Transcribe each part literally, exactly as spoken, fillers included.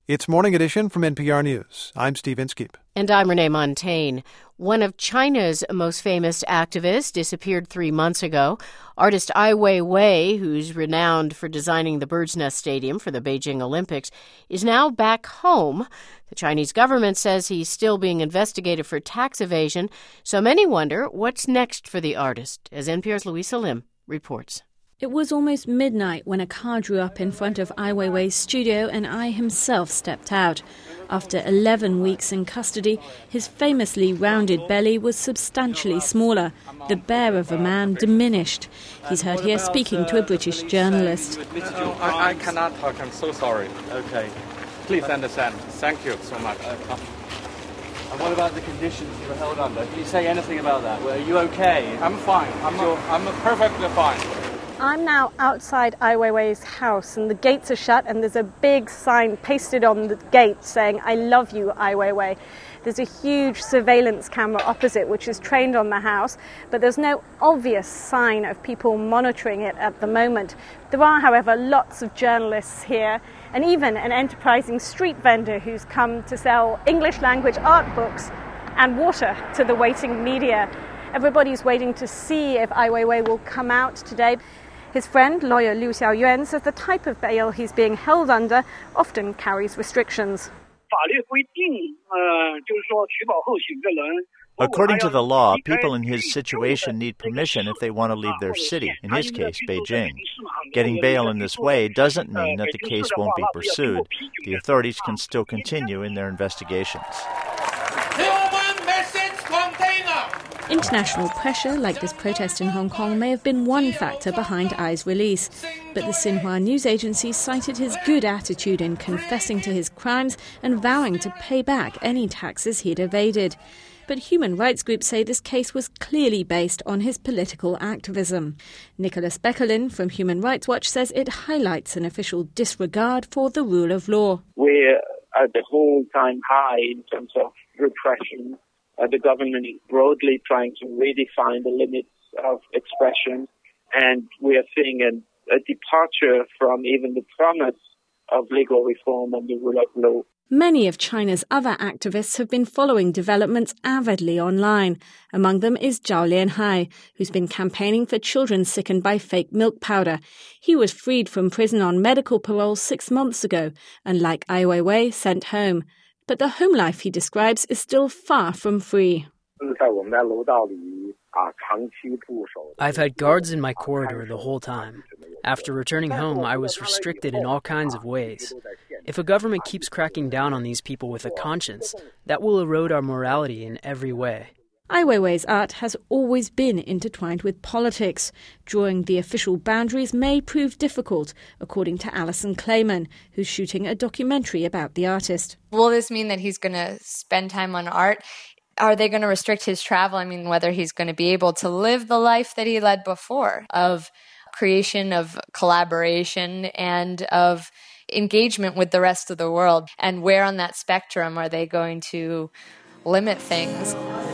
It's Morning Edition from N P R News. I'm Steve Inskeep. And I'm Renee Montaigne. One of China's most famous activists disappeared three months ago. Artist Ai Weiwei, who's renowned for designing the Bird's Nest Stadium for the Beijing Olympics, is now back home. The Chinese government says he's still being investigated for tax evasion, so many wonder what's next for the artist, as N P R's Louisa Lim reports. It was almost midnight when a car drew up in front of Ai Weiwei's studio and Ai himself stepped out. After eleven weeks in custody, his famously rounded belly was substantially smaller, the bear of a man diminished. He's heard here speaking to a British journalist. I, I cannot talk, I'm so sorry. Okay, please understand. Thank you so much. And what about the conditions you were held under? Can you say anything about that? Are you okay? I'm fine. I'm, a, I'm a perfectly fine. I'm now outside Ai Weiwei's house, and the gates are shut, and there's a big sign pasted on the gate saying, "I love you, Ai Weiwei." There's a huge surveillance camera opposite, which is trained on the house, but there's no obvious sign of people monitoring it at the moment. There are, however, lots of journalists here, and even an enterprising street vendor who's come to sell English language art books and water to the waiting media. Everybody's waiting to see if Ai Weiwei will come out today. His friend, lawyer Liu Xiaoyuan, says the type of bail he's being held under often carries restrictions. According to the law, people in his situation need permission if they want to leave their city, in his case, Beijing. Getting bail in this way doesn't mean that the case won't be pursued. The authorities can still continue in their investigations. International pressure, like this protest in Hong Kong, may have been one factor behind Ai's release. But the Xinhua news agency cited his good attitude in confessing to his crimes and vowing to pay back any taxes he'd evaded. But human rights groups say this case was clearly based on his political activism. Nicholas Beckerlin from Human Rights Watch says it highlights an official disregard for the rule of law. We're at the whole-time high in terms of repression. Uh, the government is broadly trying to redefine the limits of expression, and we are seeing a, a departure from even the promise of legal reform and the rule of law. Many of China's other activists have been following developments avidly online. Among them is Zhao Lianhai, who's been campaigning for children sickened by fake milk powder. He was freed from prison on medical parole six months ago, and like Ai Weiwei, sent home. But the home life he describes is still far from free. I've had guards in my corridor the whole time. After returning home, I was restricted in all kinds of ways. If a government keeps cracking down on these people with a conscience, that will erode our morality in every way. Ai Weiwei's art has always been intertwined with politics. Drawing the official boundaries may prove difficult, according to Alison Clayman, who's shooting a documentary about the artist. Will this mean that he's going to spend time on art? Are they going to restrict his travel? I mean, whether he's going to be able to live the life that he led before, of creation, of collaboration, and of engagement with the rest of the world. And where on that spectrum are they going to limit things?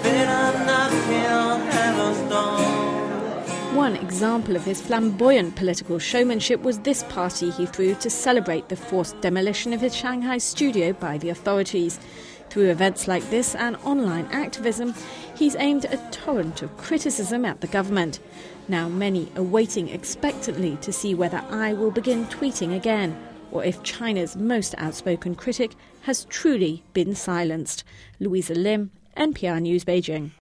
One example of his flamboyant political showmanship was this party he threw to celebrate the forced demolition of his Shanghai studio by the authorities. Through events like this and online activism, he's aimed a torrent of criticism at the government. Now many are waiting expectantly to see whether Ai will begin tweeting again, or if China's most outspoken critic has truly been silenced. Louisa Lim, N P R News, Beijing.